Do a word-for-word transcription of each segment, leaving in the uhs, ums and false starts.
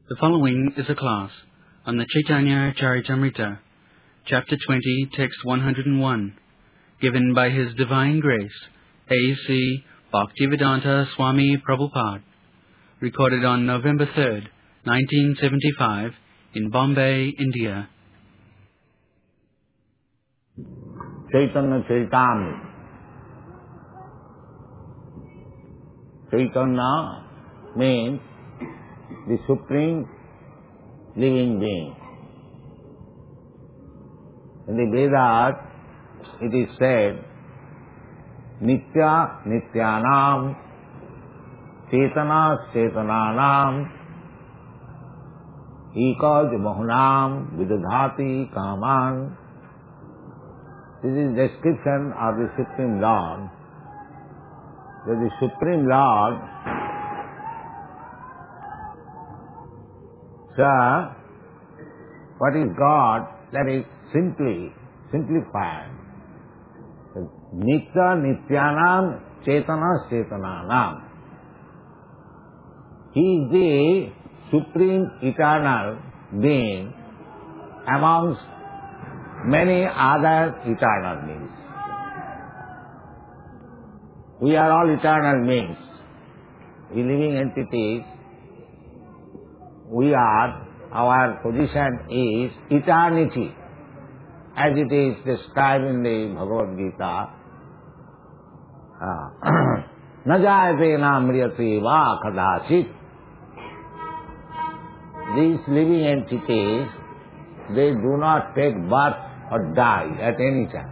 The following is a class on the Chaitanya Charitamrita, Chapter twenty, Text one hundred one, given by His Divine Grace, A C Bhaktivedanta Swami Prabhupada, recorded on November third, nineteen seventy-five, in Bombay, India. Chaitanya Charitamrita. Chaitanya means the Supreme Living Being. In the Vedas, it is said, Nitya Nityanam, Chetana Chetananam, Ekaj Bahunam Vidadhati Kaman. This is description of the Supreme Lord. That the Supreme Lord, sir, what is God? That is simply, simplified. Nitya Nityanam Chetana Chetananam. He is the Supreme Eternal Being amongst many other eternal beings. We are all eternal beings. We living entities. We are, our position is eternity, as it is described in the Bhagavad Gita. Na jayate na mriyate va kadachit. These living entities, they do not take birth or die at any time.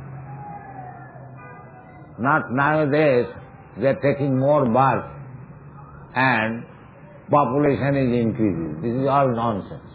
Not nowadays, they are taking more birth and population is increasing. This is all nonsense.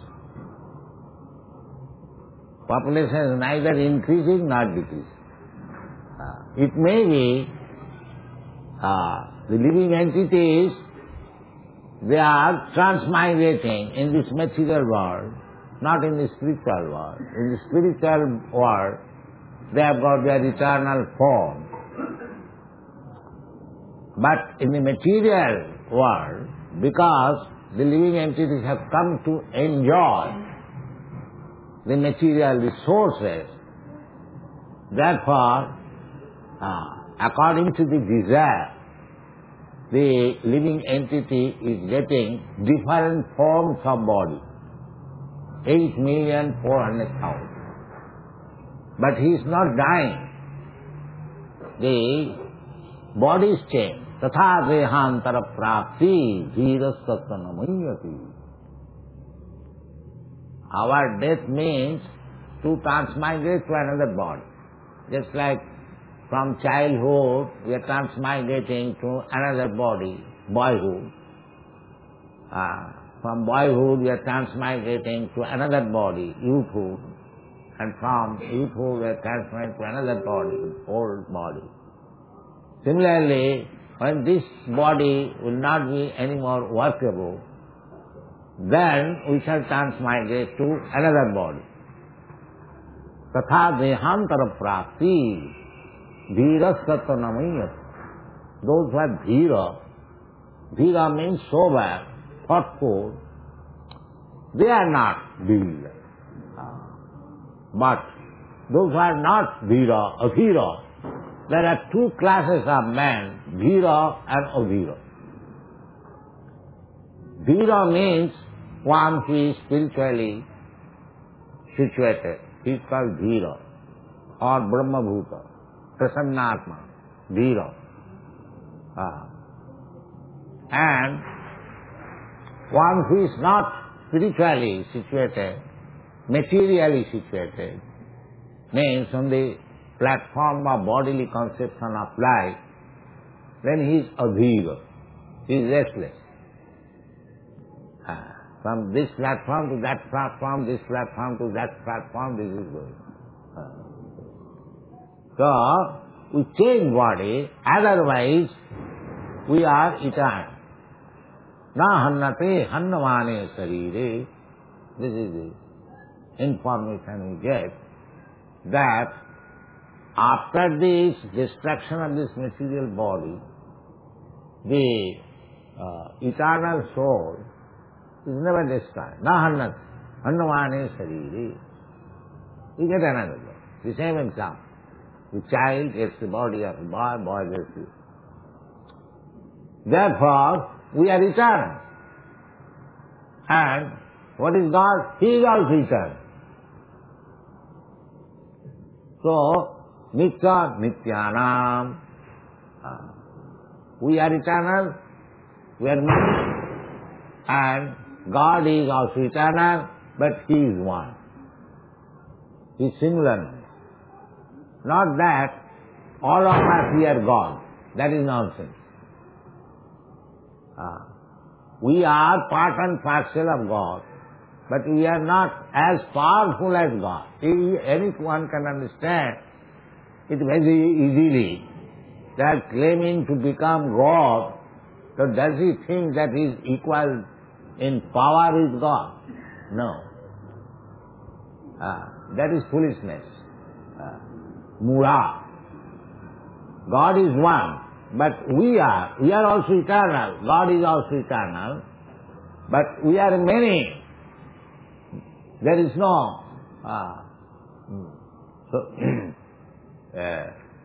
Population is neither increasing nor decreasing. Uh, it may be uh, the living entities, they are transmigrating in this material world, not in the spiritual world. In the spiritual world, they have got their eternal form. But in the material world, because the living entities have come to enjoy the material resources, therefore, uh, according to the desire, the living entity is getting different forms of body. Eight million four hundred thousand. But he is not dying. The body is changed. Tatha dehantara prapti dhirasatana mayati. Our death means to transmigrate to another body. Just like from childhood we are transmigrating to another body, boyhood. Uh, from boyhood we are transmigrating to another body, youthhood. And from youthhood we are transmigrating to another body, old body. Similarly, when this body will not be any more workable, then we shall transmigrate to another body. Tatha dehantara prapti dhira satanamayat. Those who are dhira, dhira means sober, thoughtful, they are not dhira. But those who are not dhira, adhira, there are two classes of men, dhira and adhira. Dhira means one who is spiritually situated. He is called dhira or brahmabhuta, prasannatma, dhira. Ah. And one who is not spiritually situated, materially situated, means on the platform of bodily conception of life, then he is adhira. He is restless. Ah. From this platform to that platform, this platform to that platform, this is going. Ah. So, we change body, otherwise we are eternal. Na hannate hannamane sarire. This is the information we get, that after this destruction of this material body, the uh, eternal soul is never destroyed. Na hannat. Hannamane sariri. You get another one. The same example. The child gets the body of a boy, boy gets the... Therefore, we are eternal. And what is God? He is also eternal. So, Nitya Nityanam. We are eternal, we are many, and God is also eternal, but He is one. He is singular. Not that all of us we are God. That is nonsense. Uh, we are part and parcel of God, but we are not as powerful as God. If anyone can understand it very easily, that claiming to become God, so does he think that he is equal in power with God? No. Uh, that is foolishness. Uh, Mura. God is one, but we are. We are also eternal. God is also eternal, but we are many. There is no... Uh, so, uh,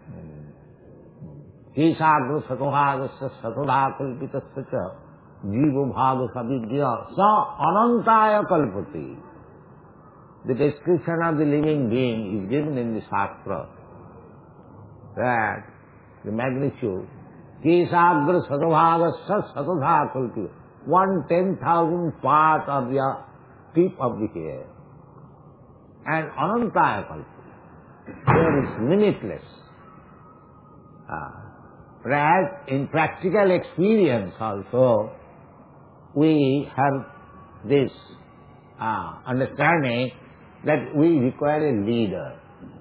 Keshagra satohagasa satodha kalpitasya cha jiva bhava savidya sa anantaya kalpati. The description of the living being is given in the Shastra. That the magnitude. Keshagra satobhagasa satodha kalpita. One ten thousand part of the tip of the hair. And anantaya kalpita. There is limitless. Ah. Whereas in practical experience also, we have this uh, understanding that we require a leader.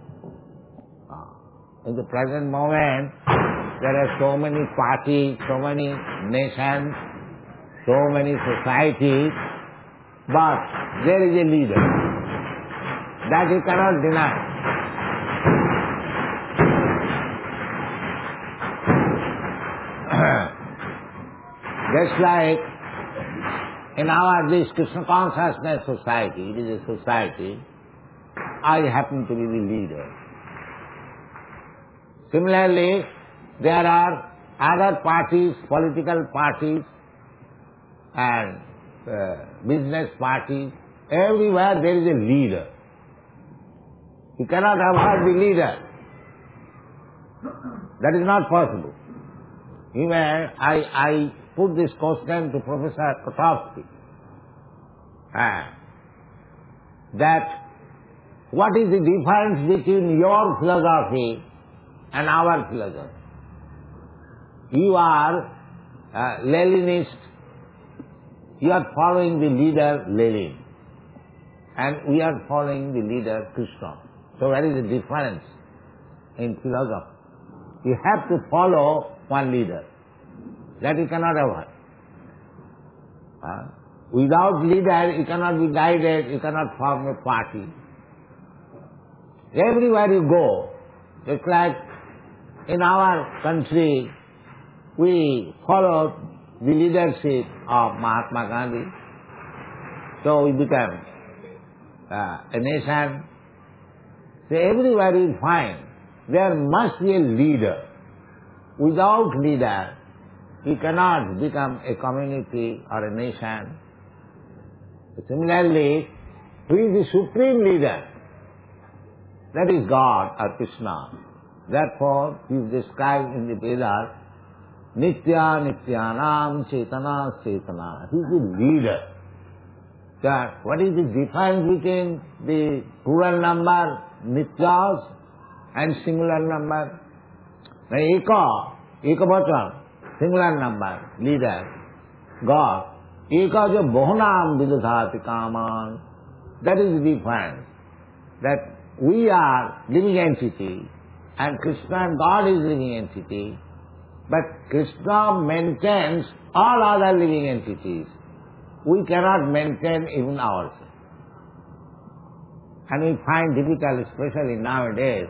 Uh, in the present moment, there are so many parties, so many nations, so many societies, but there is a leader. That you cannot deny. Just like in our this Krishna consciousness society, it is a society, I happen to be the leader. Similarly, there are other parties, political parties and uh, business parties. Everywhere there is a leader. You cannot avoid the leader. That is not possible. Even I, I put this question to Professor Kotowski, uh, that what is the difference between your philosophy and our philosophy? You are uh, Leninist, you are following the leader Lenin, and we are following the leader Krishna. So where is the difference in philosophy? You have to follow one leader. That you cannot avoid. Uh, without leader, you cannot be guided, you cannot form a party. Everywhere you go, just like in our country, we follow the leadership of Mahatma Gandhi. So we become uh, a nation. So everywhere you find, there must be a leader. Without leader, you cannot become a community or a nation. Similarly, who is the supreme leader? That is God or Krishna. Therefore, he is described in the Vedas, Nitya Nityanam Chetana Chetana. He is the leader. So, what is the difference between the plural number Nityas and singular number? Now, Eka, Ekavachana, singular number, leader, God. Eka jo bohunam vidadhati kaman. That is the difference. That we are living entity and Krishna and God is living entity, but Krishna maintains all other living entities. We cannot maintain even ourselves. And we find difficult, especially nowadays,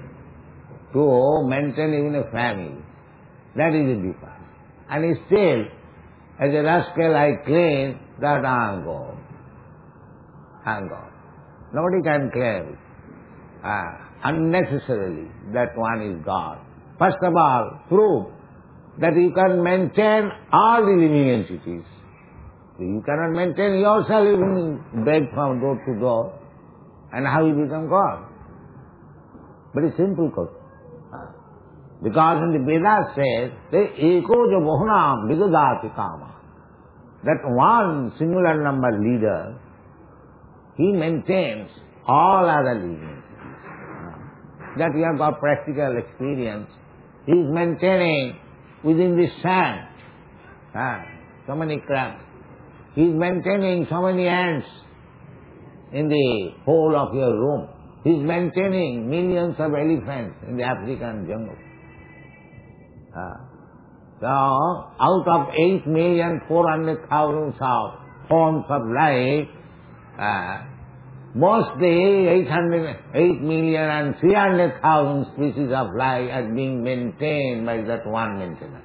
to maintain even a family. That is the difference. And still, As a rascal I claim that I am God. I am God. Nobody can claim uh, unnecessarily that one is God. First of all, prove that you can maintain all the living entities. You cannot maintain yourself even beg from door to door. And how you become God? Very simple question. Because in the Vedas says, eko jo bahunam vidadati kama. That one singular number leader, he maintains all other living entities. That we have got practical experience. He is maintaining within the sand ah, so many crabs. He is maintaining so many ants in the hole of your room. He is maintaining millions of elephants in the African jungle. Ah. So, out of eight million four hundred thousand of forms of life, uh, mostly eight hundred, eight million and three hundred thousand species of life are being maintained by that one maintainer.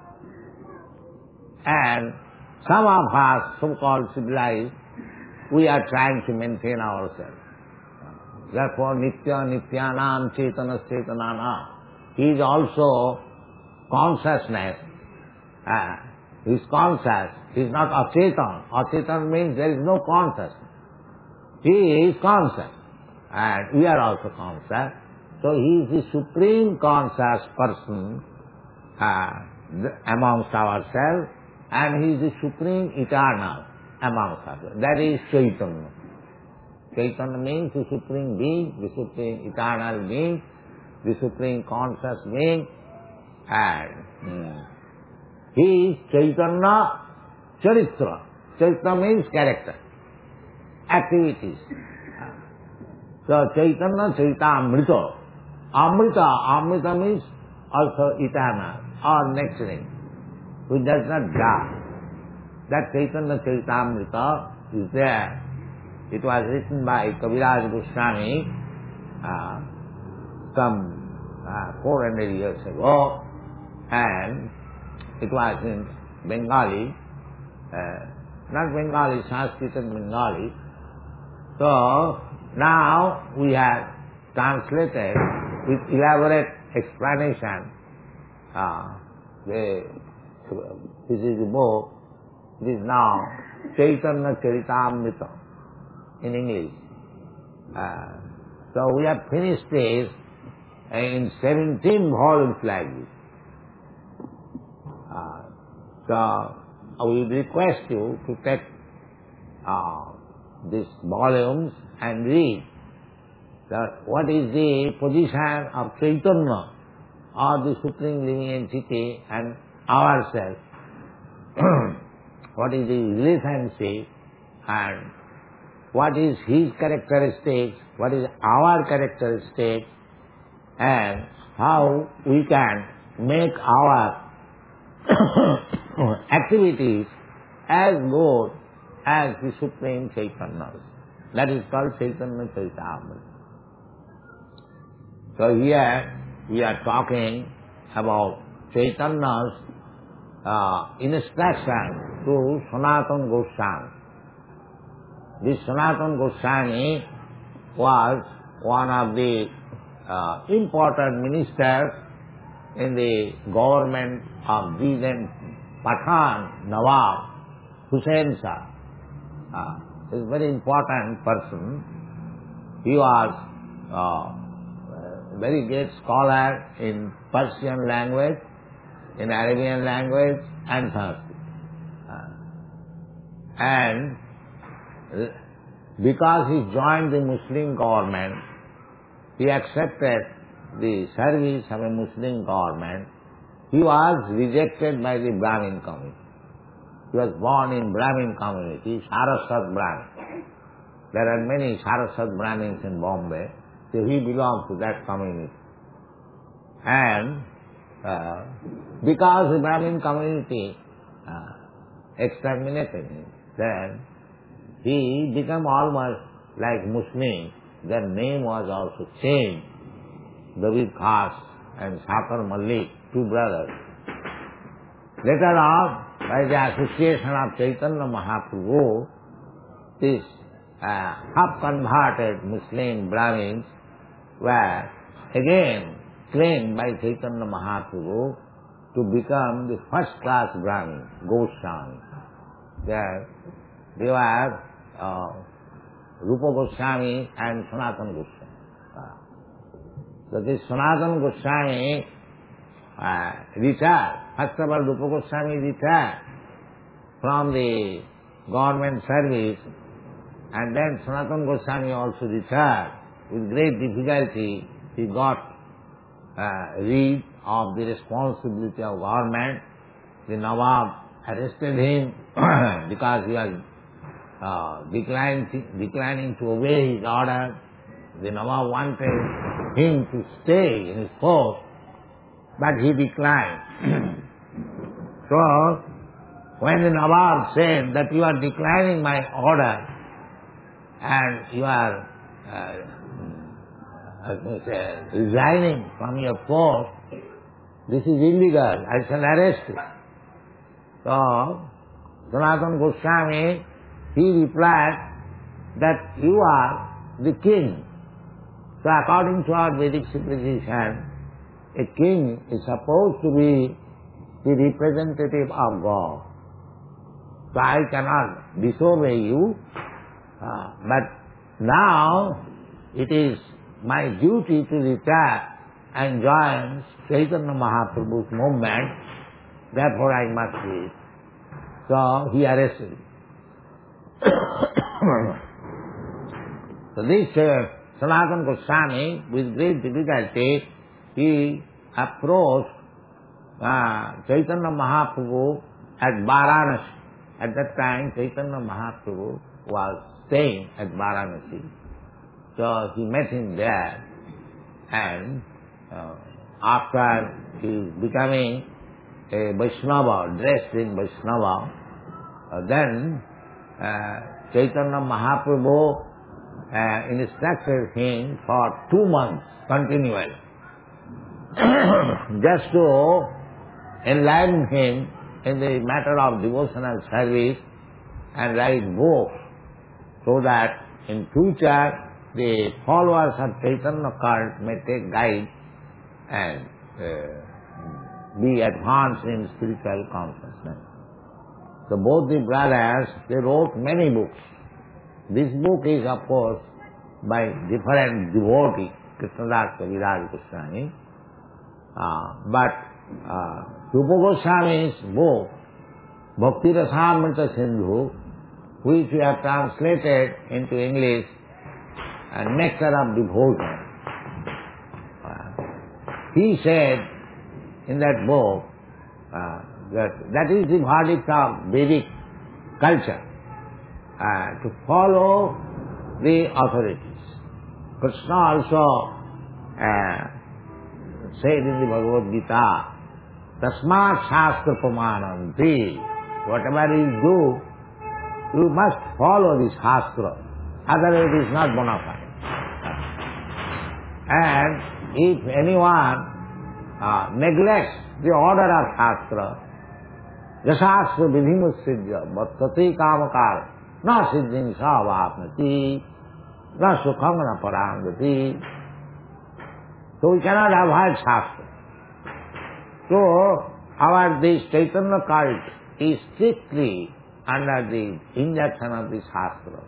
And some of us, so-called civilized, we are trying to maintain ourselves. Therefore, Nitya Nityanam Chetana Chetananam. He is also consciousness. Uh, he is conscious. He is not achetan. Achetan means there is no consciousness. He is conscious. And we are also conscious. So he is the supreme conscious person uh, amongst ourselves, and he is the supreme eternal amongst us. That is Chaitanya. Chaitanya means the supreme being, the supreme eternal being, the supreme conscious being, and hmm, he is Chaitanya Charitra. Charitra means character, activities. So Chaitanya Charitamrita. Amrita, Amrita means also eternal or nurturing, which does not die. That Chaitanya Charitamrita is there. It was written by Kaviraj Goswami uh, some uh, four hundred years ago, and it was in Bengali, uh, not Bengali, Sanskrit and Bengali. So now we have translated with elaborate explanation. Uh, the, this is the book. It is now Chaitanya Charitamrita in English. Uh, so we have finished this in seventeen volumes like this. Uh, so we request you to take uh, these volumes and read that what is the position of Chaitanya or the Supreme Living Entity and ourselves. What is the relationship and what is his characteristics, what is our characteristics, and how we can make our activities as good as the Supreme Chaitanya. That is called Chaitanya Charitamrita. So here we are talking about Chaitanya's uh, instruction to Sanatana Goswami. This Sanatana Goswami was one of the uh, important ministers in the government of the then Pathan Nawab Hussain Shah. Uh, he is a very important person. He was uh, a very great scholar in Persian language, in Arabian language and Sanskrit. Uh, and because he joined the Muslim government, he accepted the service of a Muslim government. He was rejected by the Brahmin community. He was born in Brahmin community, Saraswat Brahmin. There are many Saraswat Brahmins in Bombay, so he belongs to that community. And uh, because the Brahmin community uh, exterminated him, then he became almost like Muslim. Their name was also changed. David Khas and Sakar Malik, two brothers. Later on, by the association of Chaitanya Mahaprabhu, these uh, half-converted Muslim Brahmins were again claimed by Chaitanya Mahaprabhu to become the first-class Brahmin, Goswami. There, they were uh, Rupa Goswami and Sanatana Goswami. Uh, so this Sanatana Goswami uh, retired. First of all, Rupa Goswami retired from the government service, and then Sanatana Goswami also retired. With great difficulty, he got uh, rid of the responsibility of government. The Nawab arrested him because he was uh, declining, declining to obey his order. The Nawab wanted him to stay in his post, but he declined. So, when the Nawab said that you are declining my order and you are uh, uh, say, resigning from your post, this is illegal, I shall arrest you. So, Sanatana Goswami, he replied that you are the king. So according to our Vedic civilization, a king is supposed to be the representative of God. So I cannot disobey you, uh, but now it is my duty to retire and join Chaitanya Mahaprabhu's movement, therefore I must leave. So he arrested him. So this uh, Sanatana Goswami, with great difficulty, he approached uh, Chaitanya Mahaprabhu at Varanasi. At that time, Chaitanya Mahaprabhu was staying at Varanasi. So he met him there, and uh, after he becoming a Vaishnava, dressed in Vaishnava, uh, then uh, Chaitanya Mahaprabhu uh, instructed him for two months continually, just to enlighten him in the matter of devotional service and write books, so that in future the followers of Chaitanya cult may take guide and uh, be advanced in spiritual consciousness. So both the brothers, they wrote many books. This book is, of course, by different devotees, Krishnadas Kaviraj Goswami, uh, but uh, Rupa Goswami's book, Bhakti Rasamrita Sindhu, which we have translated into English, uh, Nectar of Devotion. Uh, he said in that book uh, that that is the verdict of Vedic culture, uh, to follow the authorities. Krishna also uh, said in the Bhagavad Gita, Tasmat Shastra Pramananti, whatever you do, you must follow this Shastra, otherwise it is not bona fide. And if anyone uh, neglects the order of Shastra, Yasastra vidhimusidya bhattate kamakar na siddhin savapnati na sukham na parangati. So we cannot avoid Shastra. So our this Chaitanya cult is strictly under the injunction of the Shastra.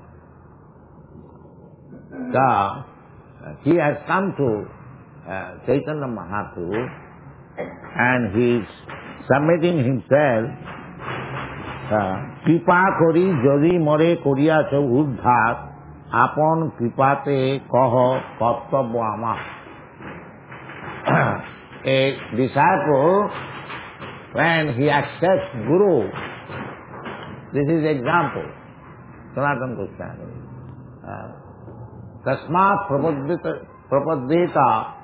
So he has come to uh, Chaitanya Mahaprabhu, and he is submitting himself, Kripa kori jodi more koriya cha uddhar, apon kripate kaho kartabya amah. A disciple, when he accepts Guru, this is example, Sanatana Goswami. Tasmat prapaddita, prapaddita,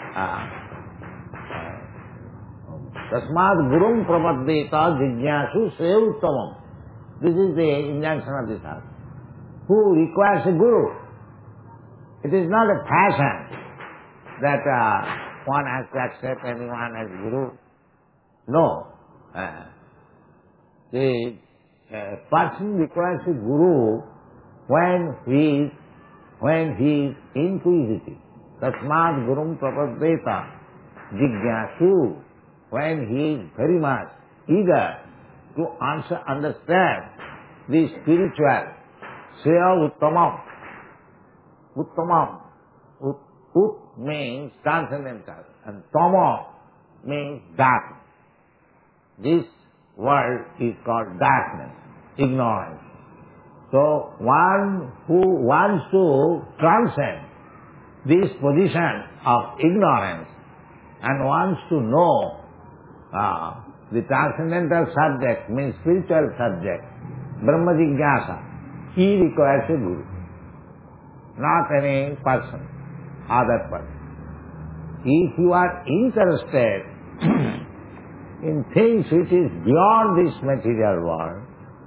Tasmat gurum prapaddita jijnasu seuttamam. This is the injunction of this house. Who requires a Guru? It is not a fashion that uh, one has to accept anyone as Guru. No. Uh, the uh, person requires a guru when he is, when he is inquisitive. Tasmat gurum prapaddeta jigyasu, when he is very much eager to answer, understand the spiritual. Shreya uttamam. Uttamam. Ut, ut means transcendental and tama means dark. This world is called darkness, ignorance. So one who wants to transcend this position of ignorance and wants to know uh, the transcendental subject, means spiritual subject, Brahma Jigyasa, he requires a guru, not any person, other person. If you are interested in things which is beyond this material world,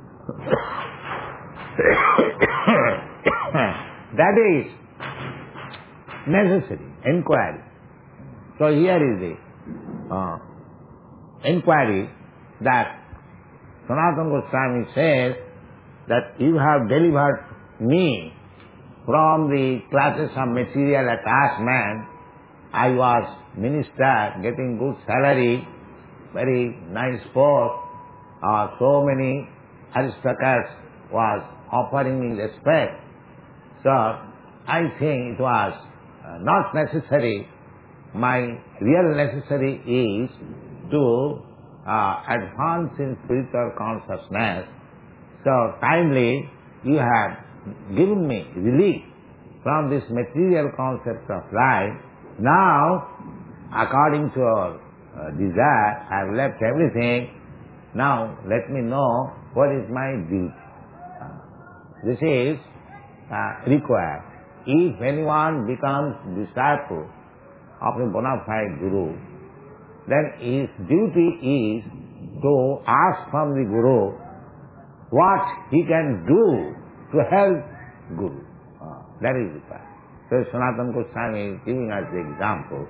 that is necessary, inquiry. So here is the uh, inquiry that Sanatana Goswami says that you have delivered me from the classes of material attachment. I was minister, getting good salary, very nice post, uh, so many aristocrats was offering me respect. So I think it was uh, not necessary. My real necessary is to uh, advance in spiritual consciousness. So kindly you have given me relief from this material concept of life. Now, according to your uh, desire, I have left everything. Now let me know what is my duty. Uh, this is uh, required. If anyone becomes disciple of a bona fide guru, then his duty is to ask from the guru what he can do to help guru. Uh, that is required. So Sanatana Goswami is giving us the example.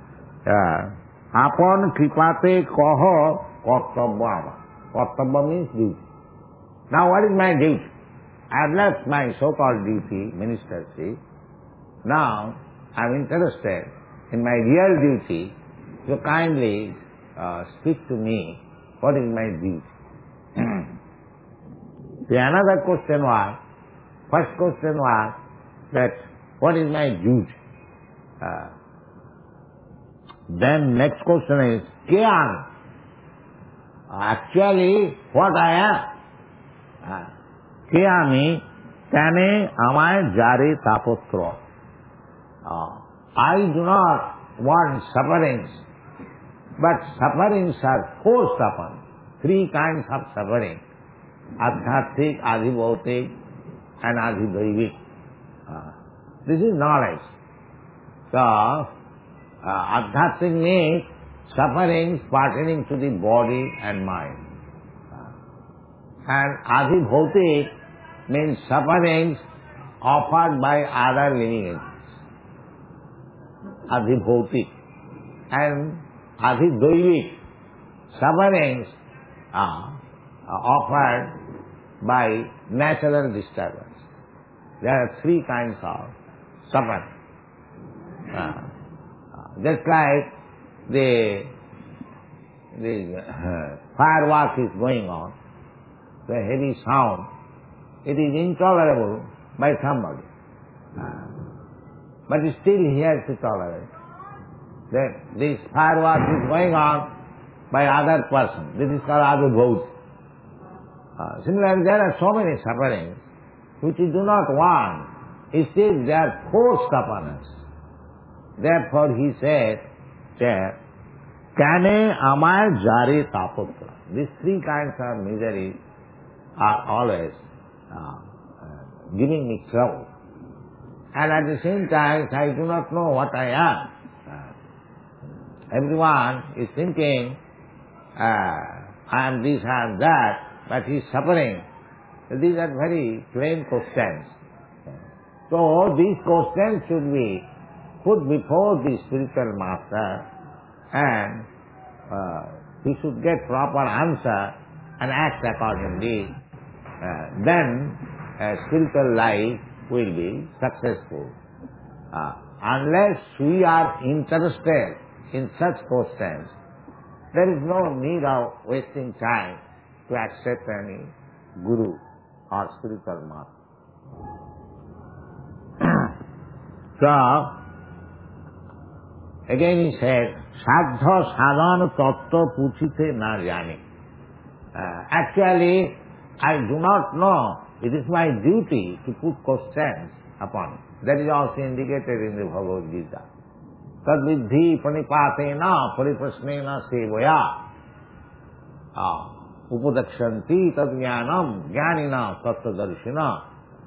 Apon kripate koho kartabba. Kartabba means duty. Now what is my duty? I have left my so-called duty, ministership. Now I am interested in my real duty. So kindly uh, speak to me, what is my duty? The another question was, first question was that what is my duty? Uh, then next question is, Kyan? Actually, what I am? Uh, Kyami, Kane amai jari tapotra. Uh, I do not want sufferings, but sufferings are forced upon. Three kinds of suffering: adhyatmik, adhibhautik, and adhidaivik. Uh, this is knowledge. So, uh, adhyatmik means sufferings pertaining to the body and mind. Uh, and adhibhautik means sufferings offered by other living entities. Adhibhautik. And adhidaivik, sufferings are offered by natural disturbance. There are three kinds of suffering. Uh, just like the, the uh, firework is going on, the heavy sound, it is intolerable by somebody. Uh, but still he has to tolerate. That this firework is going on by other person. This is called adhibhautik. Uh, similarly, there are so many sufferings which we do not want. Still, they are forced upon us. Therefore, he said that, Kane amai jari tapotra. These three kinds of misery are always uh, uh, giving me trouble. And at the same time, I do not know what I am. Uh, everyone is thinking, uh, I am this, I am that, but he is suffering. These are very plain questions. So these questions should be put before the spiritual master, and uh, he should get proper answer and act accordingly, uh, then uh, spiritual life will be successful. Uh, unless we are interested in such questions, there is no need of wasting time to accept any guru or spiritual master. So, again he said, Sadha sadhana tattva puchite na jani. Uh, actually, I do not know. It is my duty to put questions upon it. That is also indicated in the Bhagavad Gita. Tad vidhi pranipatena pariprasnena sevaya upadakshanti tad jnanam jnanina tattvadarshina.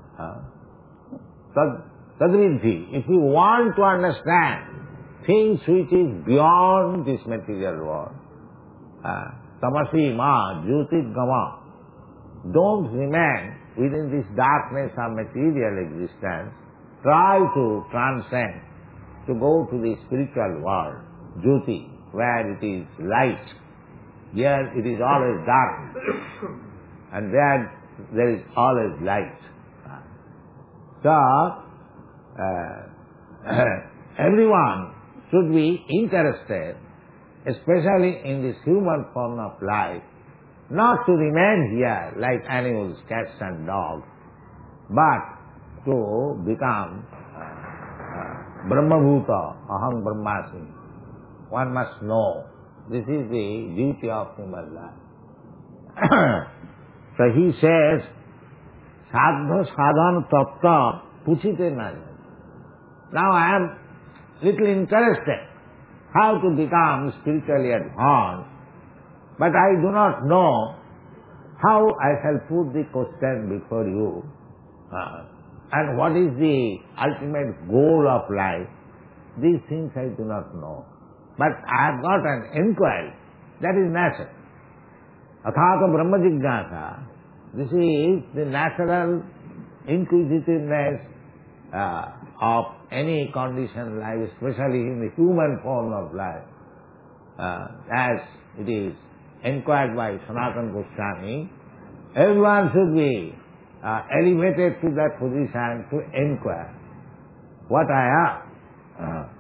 Tad vidhi. If you want to understand things which is beyond this material world, uh, tamasi ma jyotit gama, don't remain within this darkness of material existence. Try to transcend, to go to the spiritual world, jyoti, where it is light. Here it is always dark, and there there is always light. So, uh, everyone should be interested, especially in this human form of life, not to remain here like animals, cats and dogs, but to become uh, uh, Brahmabhuta, Aham Brahmasmi. One must know. This is the duty of human life. So he says, Sadha sadhana tattva puchite na. Now I am little interested how to become spiritually advanced, but I do not know how I shall put the question before you. Uh, and what is the ultimate goal of life? These things I do not know. But I have got an inquiry. That is natural. Athata Brahma Jignasa. This is the natural inquisitiveness uh, of any conditioned life, especially in the human form of life. Uh, as it is inquired by Sanatana Goswami, everyone should be uh, elevated to that position to inquire what I am.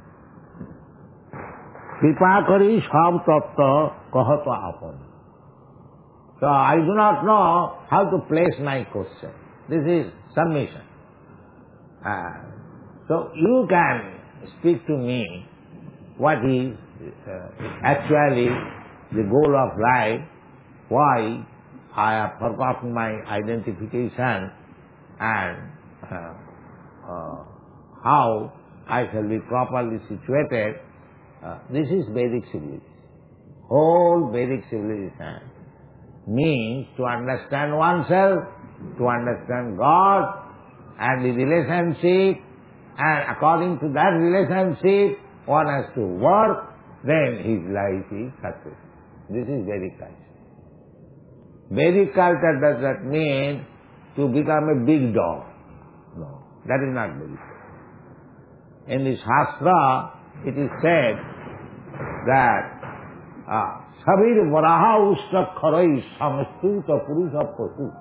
Kripa kari sab tattva kahato apam. So I do not know how to place my question. This is submission. Uh, so you can speak to me what is uh, actually the goal of life, why I have forgotten my identification, and uh, uh, how I shall be properly situated. Uh, this is Vedic civilization. Whole Vedic civilization means to understand oneself, to understand God and the relationship, and according to that relationship, one has to work, then his life is successful. This is Vedic culture. Vedic culture does not mean to become a big dog. No, that is not Vedic. In the Shastra, it is said that Sabir Varaha Usta Kharai Samstuta Purusha Pasu.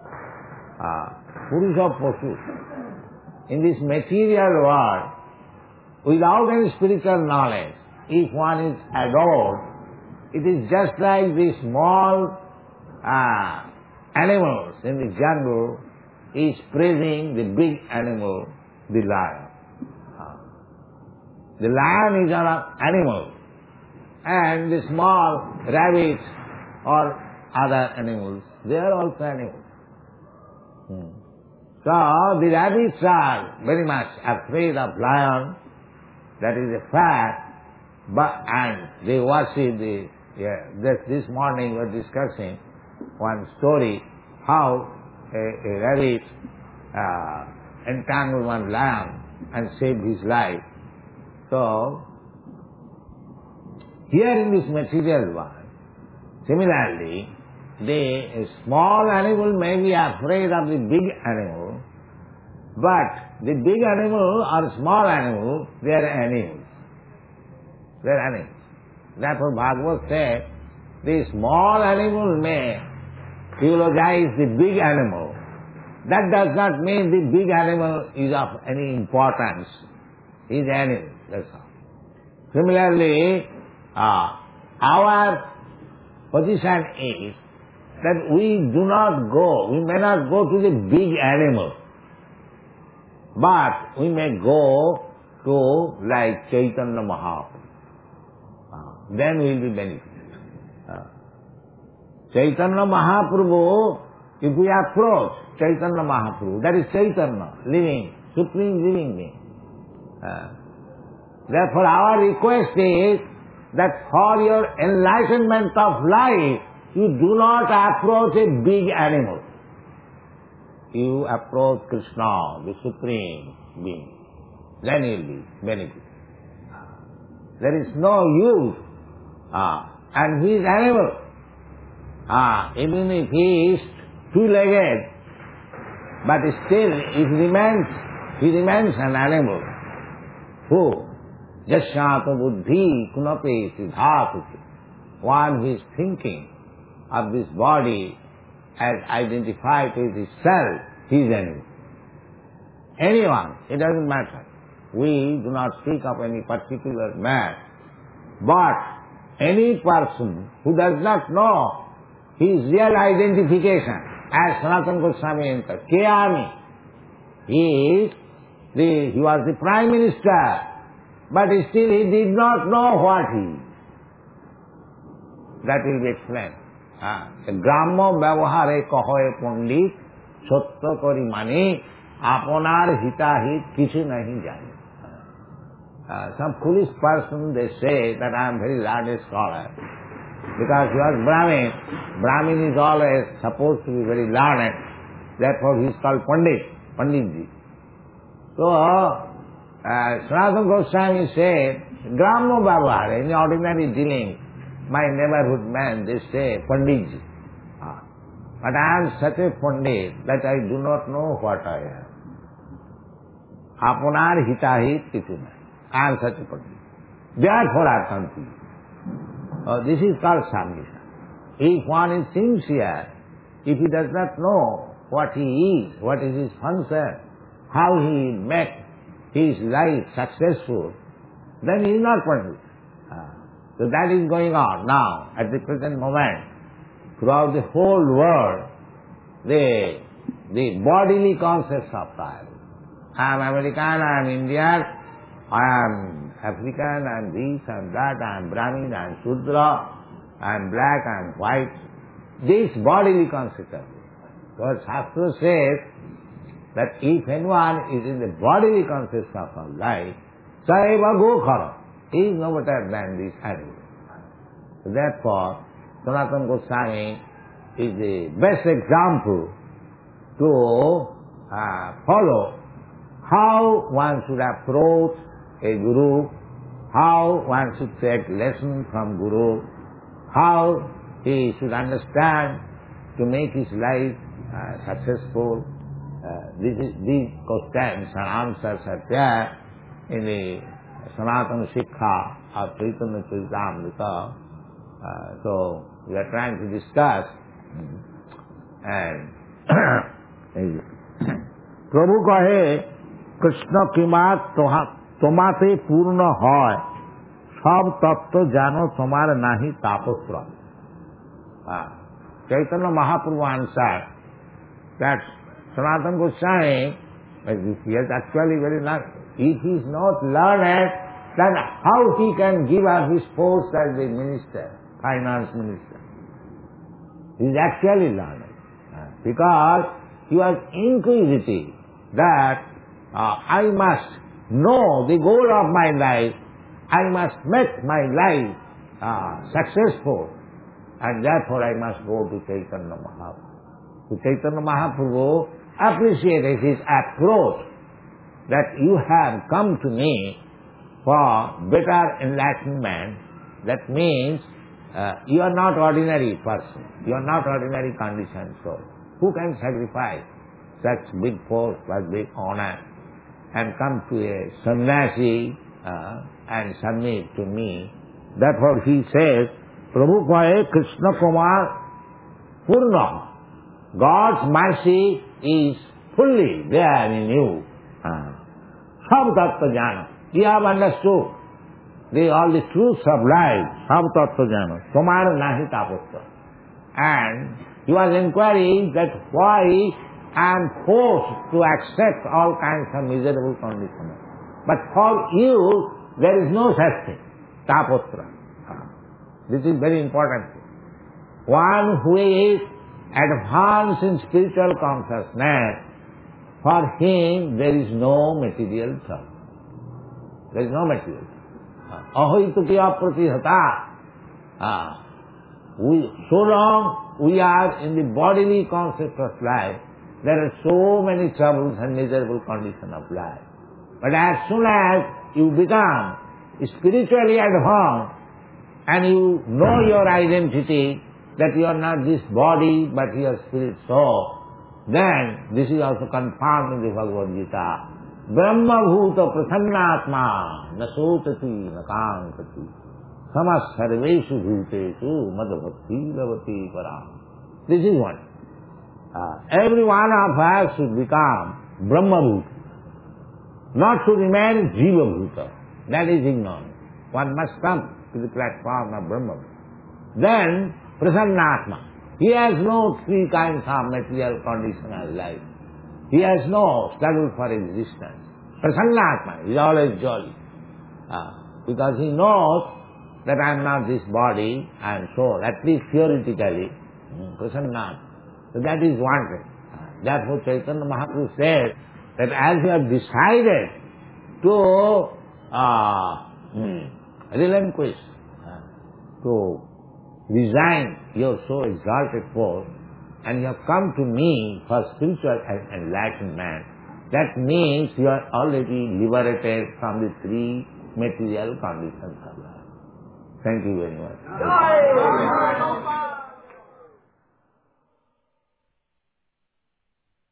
Purusha Pasu. In this material world, without any spiritual knowledge, if one is adored, it is just like the small uh, animals in the jungle is praising the big animal, the lion. The lion is an animal, and the small rabbits or other animals, they are also animals. Hmm. So the rabbits are very much afraid of lion, that is a fact, but and they worship the, yeah, this, this morning we were discussing one story, how a, a rabbit uh, entangled one lion and saved his life. So, here in this material world, similarly, the small animal may be afraid of the big animal, but the big animal or small animal, they are animals. They are animals. Therefore, Bhagavad said, the small animal may eulogize the big animal. That does not mean the big animal is of any importance. He is animal, that's all. Similarly, uh, our position is that we do not go, we may not go to the big animal, but we may go to like Chaitanya Mahaprabhu. Uh, then we will be benefited. Uh, Chaitanya Mahaprabhu, if we approach Chaitanya Mahaprabhu, that is Chaitanya, living, supreme living being. Uh, therefore our request is that for your enlightenment of life, you do not approach a big animal. You approach Krishna, the supreme being. Then you will be benefited. There is no use. Ah, and he is animal. Ah, even if he is two-legged, but still he remains, he remains an animal. Who? Jasyata buddhi kunape siddhatuti. One who is thinking of this body as identified with itself, he is animal. Anyone, it doesn't matter. We do not speak of any particular man, but any person who does not know his real identification, as Sanatana Goswami entered, Kayami, he is the, he was the Prime Minister, but still he did not know what he is. That will be explained. Gramma Vyavahare Kahoe Pandit Satya Kari Mani Aponar Hitahit Kichu Nahi Jane. Some foolish person, they say that I am very learned scholar. Because he was Brahmin. Brahmin is always supposed to be very learned. Therefore he is called Pandit, Panditji. So, uh, Sanatana Goswami said, Gramma Vyavahare, in ordinary dealing, my neighborhood man, they say, Panditji. Ah. But I am such a Pandit that I do not know what I am. Apunar hitahit kichuna. I am such a Pandit. Therefore I come to you. Uh, this is called submission. If one is sincere, if he does not know what he is, what is his function, how he make his life successful, then he is not Pandit. Uh, So that is going on now, at the present moment. Throughout the whole world, the, the bodily concepts of life. I am American, I am Indian, I am African, I am this, I am that, I am Brahmin, I am Shudra, I am black, I am white. This bodily concept of life. Because Shastra says that if anyone is in the bodily concept of life, Saiva Gokhara. He is no better than this animal. Therefore, Sanatana Goswami is the best example to uh, follow how one should approach a guru, how one should take lesson from guru, how he should understand to make his life uh, successful. Uh, this is, these questions and answers are there in the Sanatana Sikha of Chaitanya Charitamrita. Uh, so, we are trying to discuss and Prabhu kahe Krishna kimat tomate purna hoy sab tattva jano tomar nahi tapasra. Chaitanya Mahaprabhu answered that Sanatana Goswami, he is actually very nice. If he is not learned, then how he can give up his post as the minister, finance minister? He is actually learned. Because he was inquisitive that uh, I must know the goal of my life, I must make my life uh, successful, and therefore I must go to Chaitanya Mahaprabhu. So Chaitanya Mahaprabhu appreciated his approach, that you have come to me for better enlightenment. That means uh, you are not ordinary person, you are not ordinary conditioned soul. Who can sacrifice such big force, such big honor, and come to a sannyasi uh, and submit to me? Therefore he says, Prabhu kahe Krishna Kumar Purna. God's mercy is fully there in you. Sab tattva jnana. You have understood the, all the truths of life. Sab tattva jnana. Tomar nahi tapotra. And you are inquiring that why I am forced to accept all kinds of miserable conditions. But for you, there is no such thing. Tapotra. This is very important. One who is advanced in spiritual consciousness, for him there is no material trouble. There is no material trouble. Ahoituki apratihata. We, so long we are in the bodily concept of life, there are so many troubles and miserable conditions of life. But as soon as you become spiritually advanced and you know your identity, that you are not this body but you are spirit soul, then this is also confirmed in the Bhagavad Gita. Brahma bhuta prasannatma na sotati na kankati samas sarveshu bhuteshu madbhakti lavati para. This is one. Uh, every one of us should become Brahma bhuta, not to remain Jiva bhuta. That is ignorance. One must come to the platform of Brahma bhuta. Then Prasannatma. He has no three kinds of material conditional life. He has no struggle for existence. Prasannatma is always jolly. Uh, because he knows that I am not this body, I am soul, at least theoretically. Prasannatma. So that is one thing. Uh, therefore Chaitanya Mahaprabhu said that as you have decided to uh, hmm, relinquish, uh, to resign your so exalted force, and you have come to me for spiritual enlightenment, that means you are already liberated from the three material conditions of life. Thank you very much.